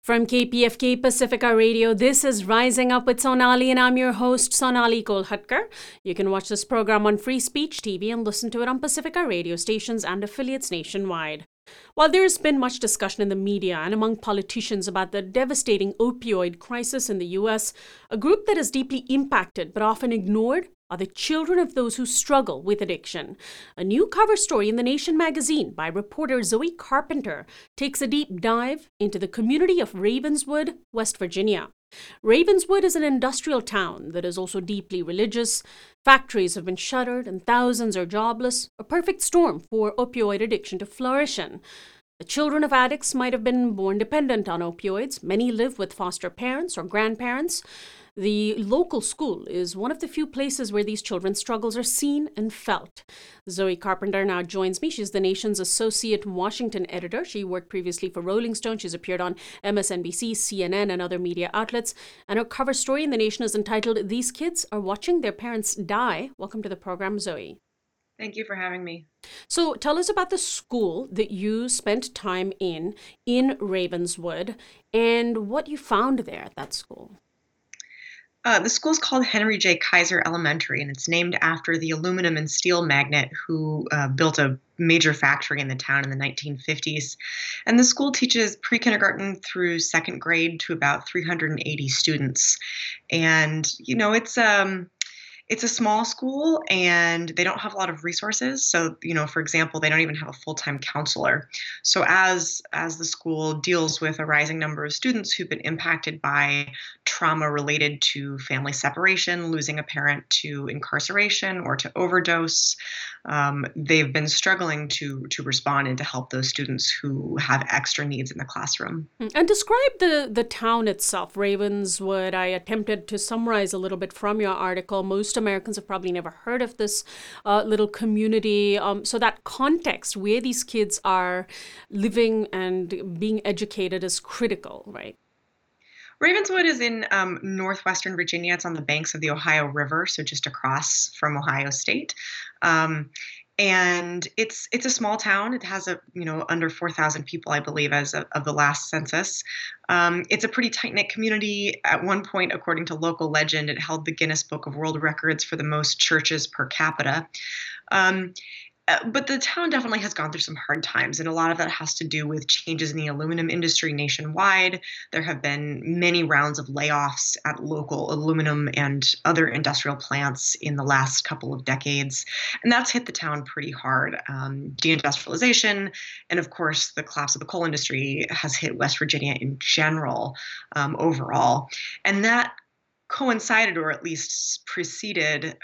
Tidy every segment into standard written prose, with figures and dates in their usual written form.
From KPFK Pacifica Radio, this is Rising Up with Sonali, and I'm your host, Sonali Kolhatkar. You can watch this program on Free Speech TV and listen to it on Pacifica radio stations and affiliates nationwide. While there's been much discussion in the media and among politicians about the devastating opioid crisis in the U.S., a group that is deeply impacted but often ignored are the children of those who struggle with addiction. A new cover story in The Nation magazine by reporter Zoe Carpenter takes a deep dive into the community of Ravenswood, West Virginia. Ravenswood is an industrial town that is also deeply religious. Factories have been shuttered and thousands are jobless, a perfect storm for opioid addiction to flourish in. The children of addicts might have been born dependent on opioids. Many live with foster parents or grandparents. The local school is one of the few places where these children's struggles are seen and felt. Zoe Carpenter now joins me. She's The Nation's associate Washington editor. She worked previously for Rolling Stone. She's appeared on MSNBC, CNN, and other media outlets. And her cover story in The Nation is entitled, "These Kids Are Watching Their Parents Die." Welcome to the program, Zoe. Thank you for having me. So tell us about the school that you spent time in Ravenswood, and what you found there at that school. The school is called Henry J. Kaiser Elementary, and it's named after the aluminum and steel magnate who built a major factory in the town in the 1950s. And the school teaches pre-kindergarten through second grade to about 380 students. And, it's a small school and they don't have a lot of resources. So, for example, they don't even have a full-time counselor. So as the school deals with a rising number of students who've been impacted by trauma related to family separation, losing a parent to incarceration or to overdose, they've been struggling to respond and to help those students who have extra needs in the classroom. And describe the town itself, Ravenswood. I attempted to summarize a little bit from your article. Most Americans have probably never heard of this little community. So that context where these kids are living and being educated is critical, right? Ravenswood is in northwestern Virginia. It's on the banks of the Ohio River, so just across from Ohio State. And it's a small town. It has under 4,000 people, I believe, as of the last census. It's a pretty tight-knit community. At one point, according to local legend, it held the Guinness Book of World Records for the most churches per capita. But the town definitely has gone through some hard times, and a lot of that has to do with changes in the aluminum industry nationwide. There have been many rounds of layoffs at local aluminum and other industrial plants in the last couple of decades, and that's hit the town pretty hard. Deindustrialization and, of course, the collapse of the coal industry has hit West Virginia in general overall, and that coincided, or at least preceded,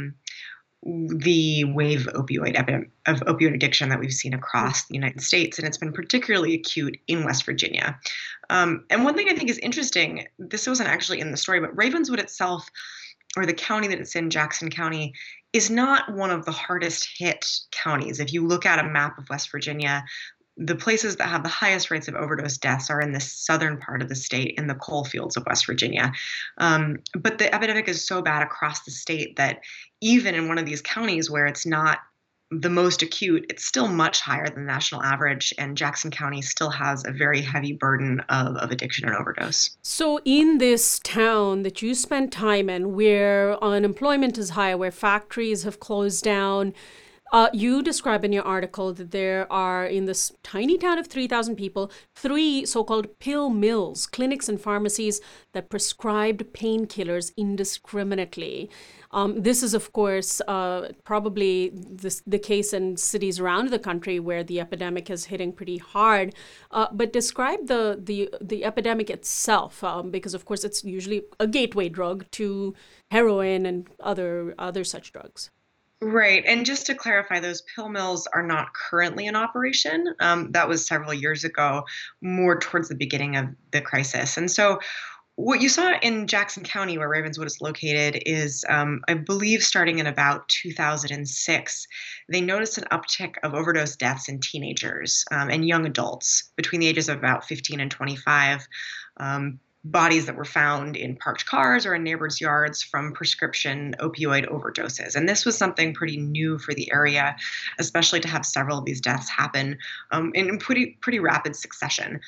the wave of opioid addiction that we've seen across the United States, and it's been particularly acute in West Virginia. And one thing I think is interesting, this wasn't actually in the story, but Ravenswood itself, or the county that it's in, Jackson County, is not one of the hardest hit counties. If you look at a map of West Virginia, the places that have the highest rates of overdose deaths are in the southern part of the state, in the coal fields of West Virginia. But the epidemic is so bad across the state that even in one of these counties where it's not the most acute, it's still much higher than the national average, and Jackson County still has a very heavy burden of addiction and overdose. So in this town that you spent time in, where unemployment is high, where factories have closed down, you describe in your article that there are, in this tiny town of 3,000 people, 3 so-called pill mills, clinics and pharmacies that prescribed painkillers indiscriminately. This is, of course, probably the case in cities around the country where the epidemic is hitting pretty hard. But describe the epidemic itself, because, of course, it's usually a gateway drug to heroin and other such drugs. Right. And just to clarify, those pill mills are not currently in operation. That was several years ago, more towards the beginning of the crisis. And so what you saw in Jackson County, where Ravenswood is located, is, I believe, starting in about 2006, they noticed an uptick of overdose deaths in teenagers and young adults between the ages of about 15 and 25. Bodies that were found in parked cars or in neighbors' yards from prescription opioid overdoses. And this was something pretty new for the area, especially to have several of these deaths happen in pretty rapid succession.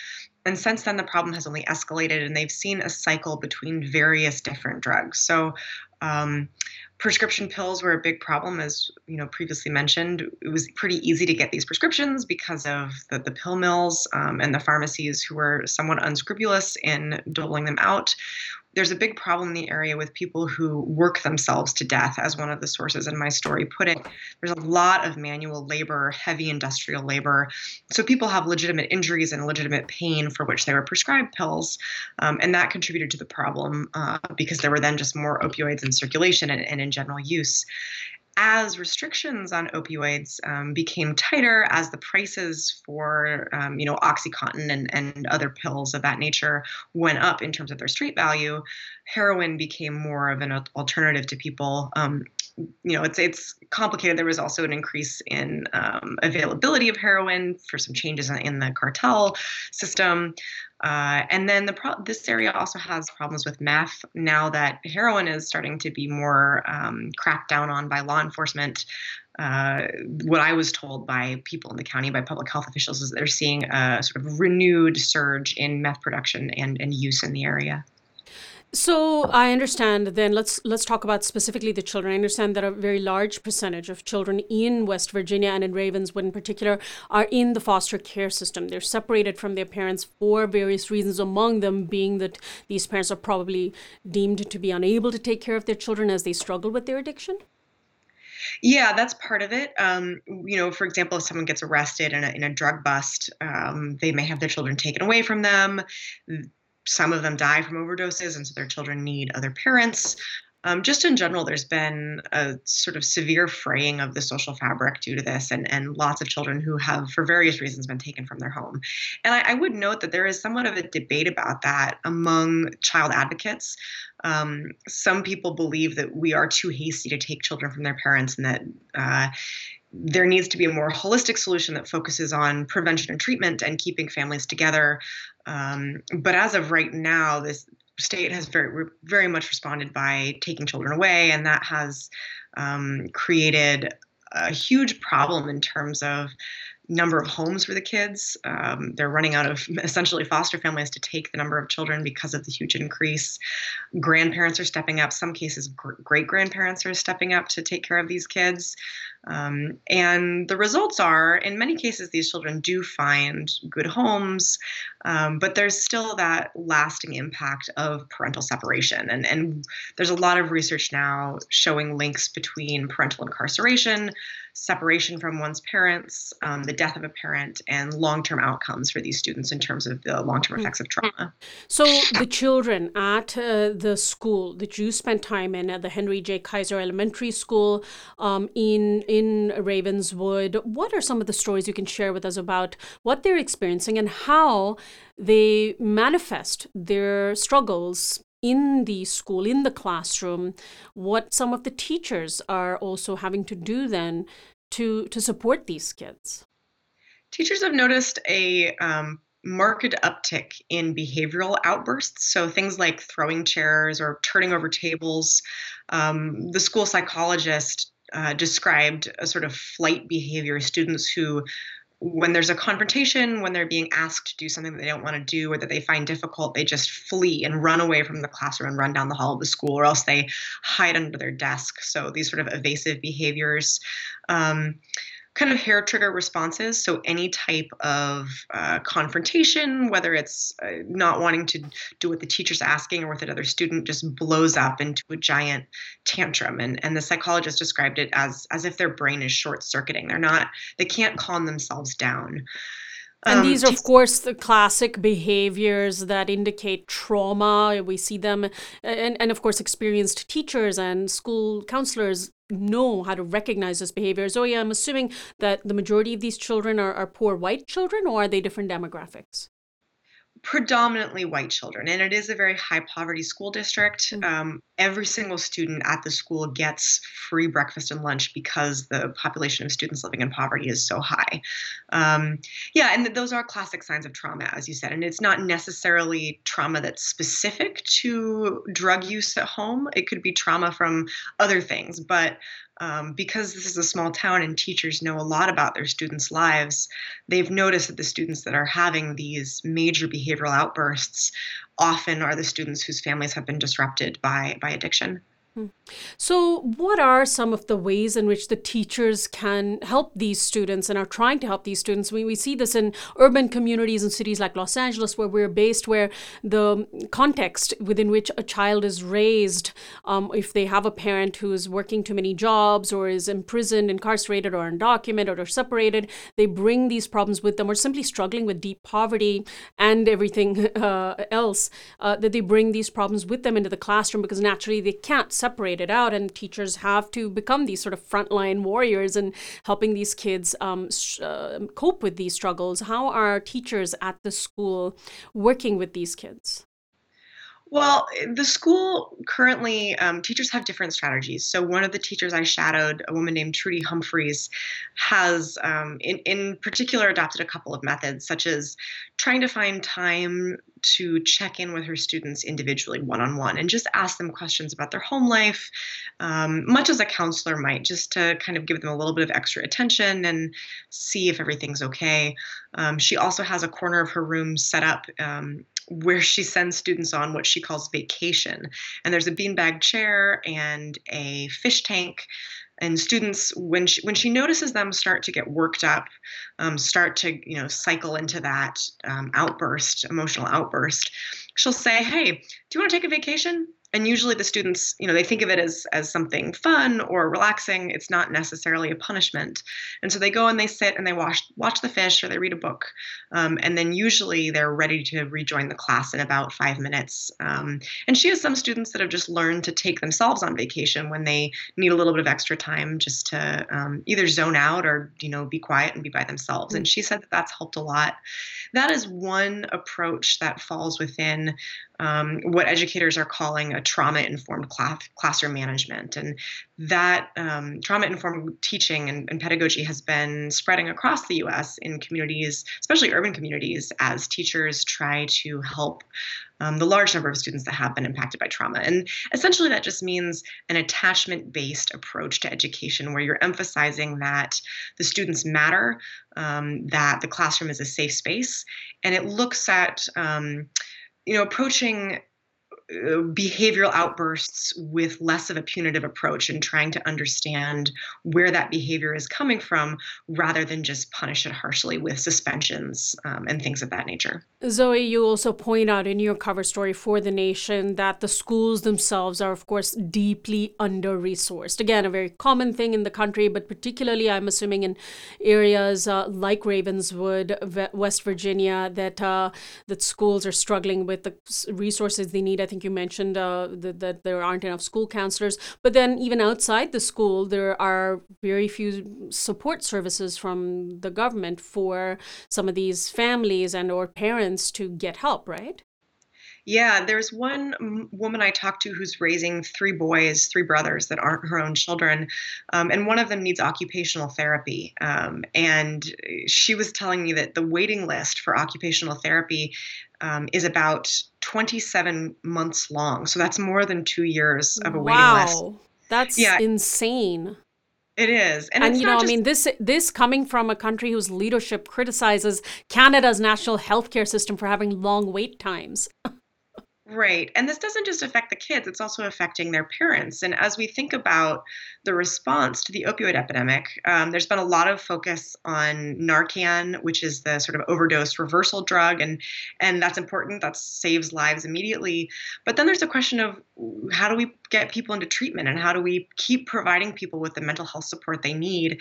And since then, the problem has only escalated, and they've seen a cycle between various different drugs. So, um, prescription pills were a big problem, as previously mentioned. It was pretty easy to get these prescriptions because of the pill mills and the pharmacies who were somewhat unscrupulous in doling them out. There's a big problem in the area with people who work themselves to death, as one of the sources in my story put it. There's a lot of manual labor, heavy industrial labor. So people have legitimate injuries and legitimate pain for which they were prescribed pills. And that contributed to the problem because there were then just more opioids in circulation and in general use. As restrictions on opioids became tighter, as the prices for OxyContin and other pills of that nature went up in terms of their street value, heroin became more of an alternative to people. It's complicated. There was also an increase in availability of heroin for some changes in the cartel system. And then this area also has problems with meth now that heroin is starting to be more cracked down on by law enforcement. What I was told by people in the county, by public health officials, is that they're seeing a sort of renewed surge in meth production and use in the area. So I understand. Then let's talk about specifically the children. I understand that a very large percentage of children in West Virginia and in Ravenswood in particular are in the foster care system. They're separated from their parents for various reasons, among them being that these parents are probably deemed to be unable to take care of their children as they struggle with their addiction. Yeah, that's part of it. For example, if someone gets arrested in a drug bust, they may have their children taken away from them. Some of them die from overdoses, and so their children need other parents. Just in general, there's been a sort of severe fraying of the social fabric due to this, and lots of children who have, for various reasons, been taken from their home. And I would note that there is somewhat of a debate about that among child advocates. Some people believe that we are too hasty to take children from their parents, and that there needs to be a more holistic solution that focuses on prevention and treatment and keeping families together. But as of right now, this state has very much responded by taking children away, and that has created a huge problem in terms of number of homes for the kids. They're running out of essentially foster families to take the number of children because of the huge increase. Grandparents are stepping up. Some cases, great grandparents are stepping up to take care of these kids. And the results are, in many cases, these children do find good homes, but there's still that lasting impact of parental separation. And there's a lot of research now showing links between parental incarceration, separation from one's parents, the death of a parent, and long-term outcomes for these students in terms of the long-term effects of trauma. So the children at the school that you spent time in, at the Henry J. Kaiser Elementary School in Ravenswood, what are some of the stories you can share with us about what they're experiencing and how they manifest their struggles in the school, in the classroom, what some of the teachers are also having to do then to support these kids? Teachers have noticed a marked uptick in behavioral outbursts. So things like throwing chairs or turning over tables. The school psychologist described a sort of flight behavior, students who, when there's a confrontation, when they're being asked to do something that they don't want to do or that they find difficult, they just flee and run away from the classroom and run down the hall of the school, or else they hide under their desk. So these sort of evasive behaviors. Kind of hair trigger responses. So any type of confrontation, whether it's not wanting to do what the teacher's asking or what another student, just blows up into a giant tantrum. And the psychologist described it as if their brain is short circuiting. They can't calm themselves down. And these are, of course, the classic behaviors that indicate trauma. We see them, and of course, experienced teachers and school counselors know how to recognize this behavior. Zoe, I'm assuming that the majority of these children are poor white children, or are they different demographics? Predominantly white children, and it is a very high poverty school district. Every single student at the school gets free breakfast and lunch because the population of students living in poverty is so high. And those are classic signs of trauma, as you said, and it's not necessarily trauma that's specific to drug use at home. It could be trauma from other things, but Because this is a small town and teachers know a lot about their students' lives, they've noticed that the students that are having these major behavioral outbursts often are the students whose families have been disrupted by addiction. Hmm. So, what are some of the ways in which the teachers can help these students and are trying to help these students? We see this in urban communities in cities like Los Angeles, where we're based, where the context within which a child is raised, if they have a parent who is working too many jobs or is imprisoned, incarcerated, or undocumented or separated, they bring these problems with them, or simply struggling with deep poverty and everything else, that they bring these problems with them into the classroom because naturally they can't separate it out, and teachers have to become these sort of frontline warriors and helping these kids cope with these struggles. How are teachers at the school working with these kids? Well, the school currently, teachers have different strategies. So, one of the teachers I shadowed, a woman named Trudy Humphreys, has in particular adopted a couple of methods, such as trying to find time to check in with her students individually, one on one, and just ask them questions about their home life, much as a counselor might, just to kind of give them a little bit of extra attention and see if everything's okay. She also has a corner of her room set up. Where she sends students on what she calls vacation. And there's a beanbag chair and a fish tank. And students, when she notices them start to get worked up, start to cycle into that emotional outburst, she'll say, "Hey, do you want to take a vacation?" And usually the students, they think of it as something fun or relaxing. It's not necessarily a punishment. And so they go and they sit and they watch the fish or they read a book. And then usually they're ready to rejoin the class in about 5 minutes. And she has some students that have just learned to take themselves on vacation when they need a little bit of extra time just to either zone out or, be quiet and be by themselves. And she said that that's helped a lot. That is one approach that falls within what educators are calling a trauma-informed classroom management. And that trauma-informed teaching and pedagogy has been spreading across the U.S. in communities, especially urban communities, as teachers try to help the large number of students that have been impacted by trauma. And essentially that just means an attachment-based approach to education where you're emphasizing that the students matter, that the classroom is a safe space, and it looks at approaching behavioral outbursts with less of a punitive approach and trying to understand where that behavior is coming from rather than just punish it harshly with suspensions and things of that nature. Zoe, you also point out in your cover story for The Nation that the schools themselves are, of course, deeply under-resourced. Again, a very common thing in the country, but particularly, I'm assuming, in areas like Ravenswood, West Virginia, that schools are struggling with the resources they need. I think you mentioned that there aren't enough school counselors. But then even outside the school, there are very few support services from the government for some of these families and or parents to get help, right? Yeah, there's one woman I talked to who's raising three brothers that aren't her own children, and one of them needs occupational therapy. And she was telling me that the waiting list for occupational therapy is about 27 months long. So that's more than 2 years of a waiting list. Wow, that's Yeah, insane. it is. And And it's not I just mean, this coming from a country whose leadership criticizes Canada's national healthcare system for having long wait times. right. And this doesn't just affect the kids, it's also affecting their parents. And as we think about the response to the opioid epidemic, there's been a lot of focus on Narcan, which is the sort of overdose reversal drug. And that's important. That saves lives immediately. But then there's a question of how do we get people into treatment and how do we keep providing people with the mental health support they need?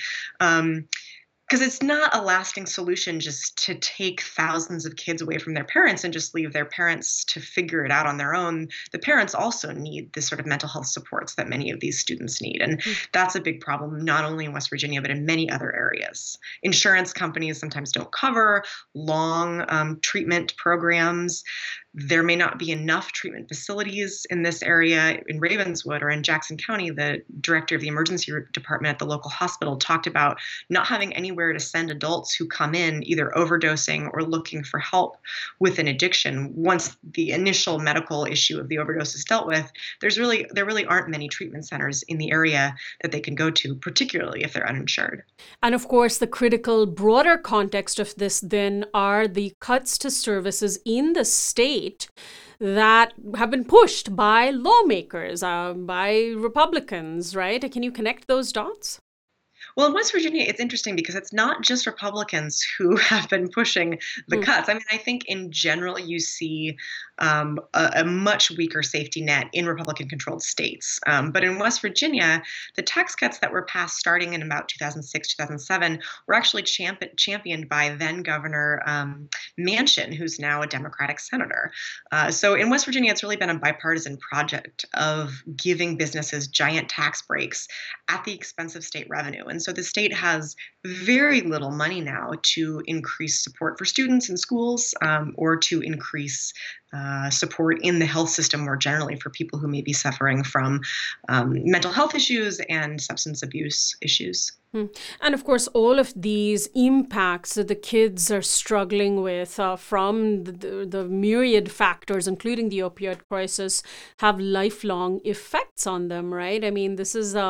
Because it's not a lasting solution just to take thousands of kids away from their parents and just leave their parents to figure it out on their own. The parents also need the sort of mental health supports that many of these students need. And that's a big problem, not only in West Virginia, but in many other areas. Insurance companies sometimes don't cover long treatment programs. There may not be enough treatment facilities in this area. In Ravenswood or in Jackson County, the director of the emergency department at the local hospital talked about not having anywhere to send adults who come in either overdosing or looking for help with an addiction. Once the initial medical issue of the overdose is dealt with, there really aren't many treatment centers in the area that they can go to, particularly if they're uninsured. And of course, the critical broader context of this then are the cuts to services in the state that have been pushed by lawmakers, by Republicans, right? Can you connect those dots? Well, in West Virginia, it's interesting because it's not just Republicans who have been pushing the Mm. cuts. I mean, I think in general, you see a much weaker safety net in Republican controlled states. But in West Virginia, the tax cuts that were passed starting in about 2006, 2007 were actually championed by then Governor Manchin, who's now a Democratic senator. So in West Virginia, it's really been a bipartisan project of giving businesses giant tax breaks at the expense of state revenue. And so the state has very little money now to increase support for students in schools or to increase support in the health system more generally for people who may be suffering from mental health issues and substance abuse issues. And of course, all of these impacts that the kids are struggling with from the myriad factors, including the opioid crisis, have lifelong effects on them, right? I mean,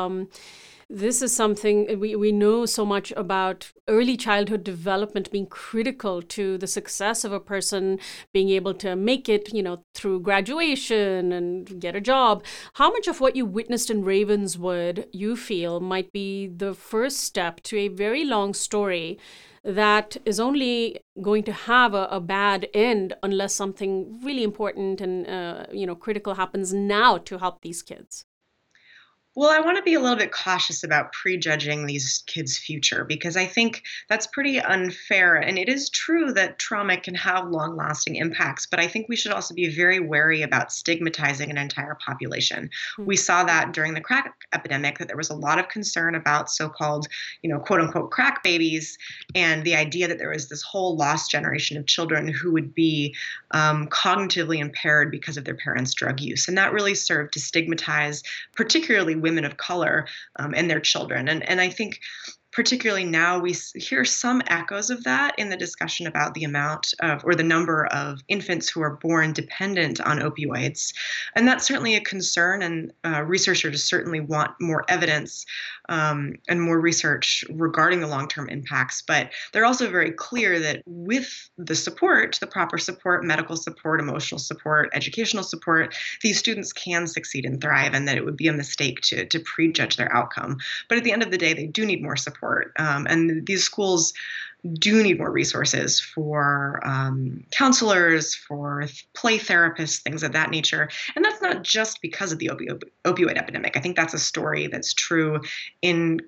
this is something we know so much about early childhood development being critical to the success of a person being able to make it, through graduation and get a job. How much of what you witnessed in Ravenswood you feel might be the first step to a very long story that is only going to have a bad end unless something really important and critical happens now to help these kids? Well, I want to be a little bit cautious about prejudging these kids' future because I think that's pretty unfair. And it is true that trauma can have long lasting impacts, but I think we should also be very wary about stigmatizing an entire population. Mm. We saw that during the crack epidemic, that there was a lot of concern about so called, quote unquote, crack babies, and the idea that there was this whole lost generation of children who would be cognitively impaired because of their parents' drug use. And that really served to stigmatize, particularly women of color and their children. And I think particularly now we hear some echoes of that in the discussion about the amount of or the number of infants who are born dependent on opioids. And that's certainly a concern, and researchers certainly want more evidence and more research regarding the long-term impacts. But they're also very clear that with the support, the proper support, medical support, emotional support, educational support, these students can succeed and thrive, and that it would be a mistake to prejudge their outcome. But at the end of the day, they do need more support. And these schools do need more resources for counselors, for play therapists, things of that nature. And that's not just because of the opioid epidemic. I think that's a story that's true in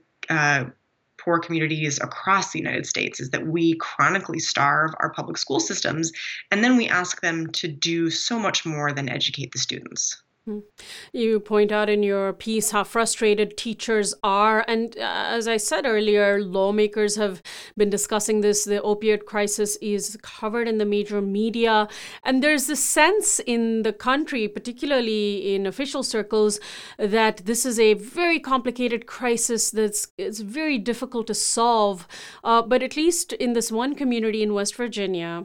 poor communities across the United States, is that we chronically starve our public school systems, and then we ask them to do so much more than educate the students. You point out in your piece how frustrated teachers are. And as I said earlier, lawmakers have been discussing this. The opioid crisis is covered in the major media. And there's this sense in the country, particularly in official circles, that this is a very complicated crisis it's very difficult to solve. But at least in this one community in West Virginia,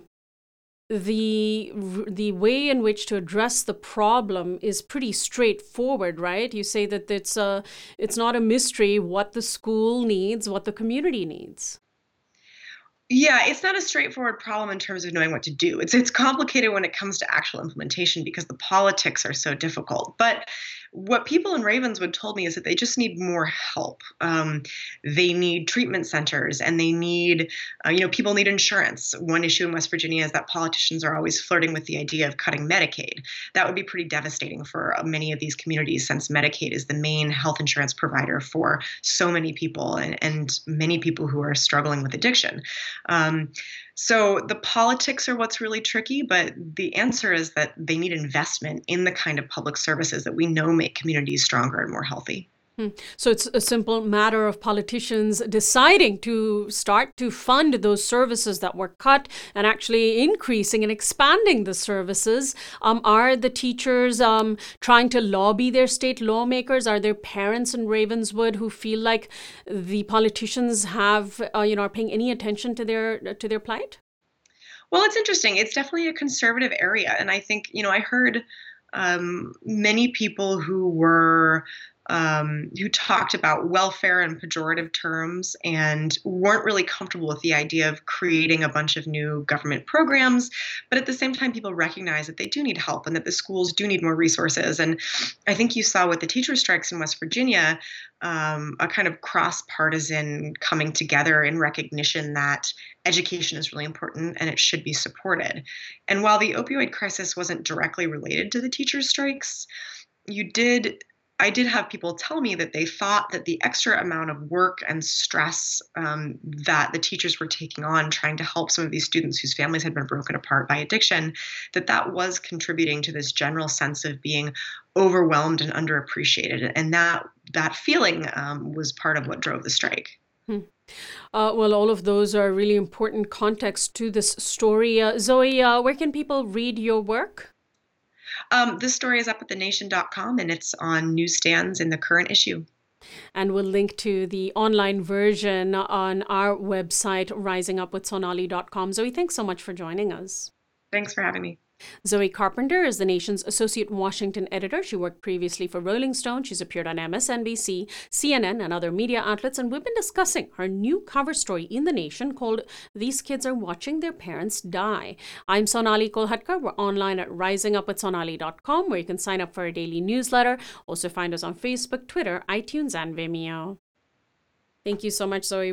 the way in which to address the problem is pretty straightforward, right? You say that it's not a mystery what the school needs, what the community needs. Yeah, it's not a straightforward problem in terms of knowing what to do. It's complicated when it comes to actual implementation because the politics are so difficult. But what people in Ravenswood told me is that they just need more help. They need treatment centers, and they need, people need insurance. One issue in West Virginia is that politicians are always flirting with the idea of cutting Medicaid. That would be pretty devastating for many of these communities, since Medicaid is the main health insurance provider for so many people and many people who are struggling with addiction. So the politics are what's really tricky, but the answer is that they need investment in the kind of public services that we know make communities stronger and more healthy. So it's a simple matter of politicians deciding to start to fund those services that were cut and actually increasing and expanding the services. Are the teachers trying to lobby their state lawmakers? Are there parents in Ravenswood who feel like the politicians have, are paying any attention to their plight? Well, it's interesting. It's definitely a conservative area. And I think, I heard many people who talked about welfare in pejorative terms and weren't really comfortable with the idea of creating a bunch of new government programs. But at the same time, people recognize that they do need help and that the schools do need more resources. And I think you saw with the teacher strikes in West Virginia, a kind of cross-partisan coming together in recognition that education is really important and it should be supported. And while the opioid crisis wasn't directly related to the teacher strikes, I did have people tell me that they thought that the extra amount of work and stress that the teachers were taking on trying to help some of these students whose families had been broken apart by addiction, that was contributing to this general sense of being overwhelmed and underappreciated. And that feeling was part of what drove the strike. Well, all of those are really important context to this story. Zoe, where can people read your work? This story is up at thenation.com and it's on newsstands in the current issue. And we'll link to the online version on our website, risingupwithsonali.com. Zoe, thanks so much for joining us. Thanks for having me. Zoe Carpenter is the Nation's associate Washington editor. She worked previously for Rolling Stone. She's appeared on MSNBC, CNN, and other media outlets. And we've been discussing her new cover story in The Nation called These Kids Are Watching Their Parents Die. I'm Sonali Kolhatkar. We're online at risingupwithsonali.com, where you can sign up for our daily newsletter. Also find us on Facebook, Twitter, iTunes, and Vimeo. Thank you so much, Zoe.